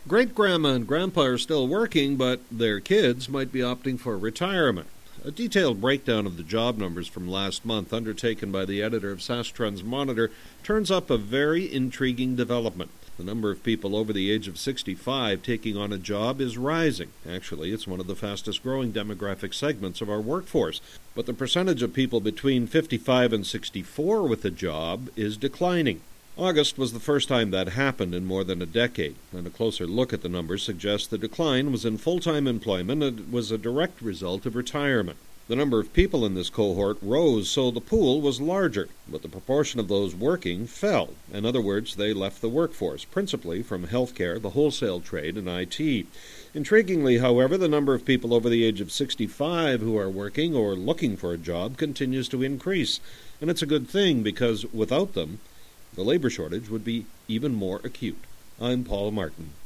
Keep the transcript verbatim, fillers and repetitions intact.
Great-grandma and grandpa are still working, but their kids might be opting for retirement. A detailed breakdown of the job numbers from last month, undertaken by the editor of SaskTrends Monitor, turns up a very intriguing development. The number of people over the age of sixty-five taking on a job is rising. Actually, it's one of the fastest-growing demographic segments of our workforce. But the percentage of people between fifty-five and sixty-four with a job is declining. August was the first time that happened in more than a decade, and a closer look at the numbers suggests the decline was in full-time employment and it was a direct result of retirement. The number of people in this cohort rose, so the pool was larger, but the proportion of those working fell. In other words, they left the workforce, principally from healthcare, the wholesale trade, and I T. Intriguingly, however, the number of people over the age of sixty-five who are working or looking for a job continues to increase, and it's a good thing because without them, the labor shortage would be even more acute. I'm Paul Martin.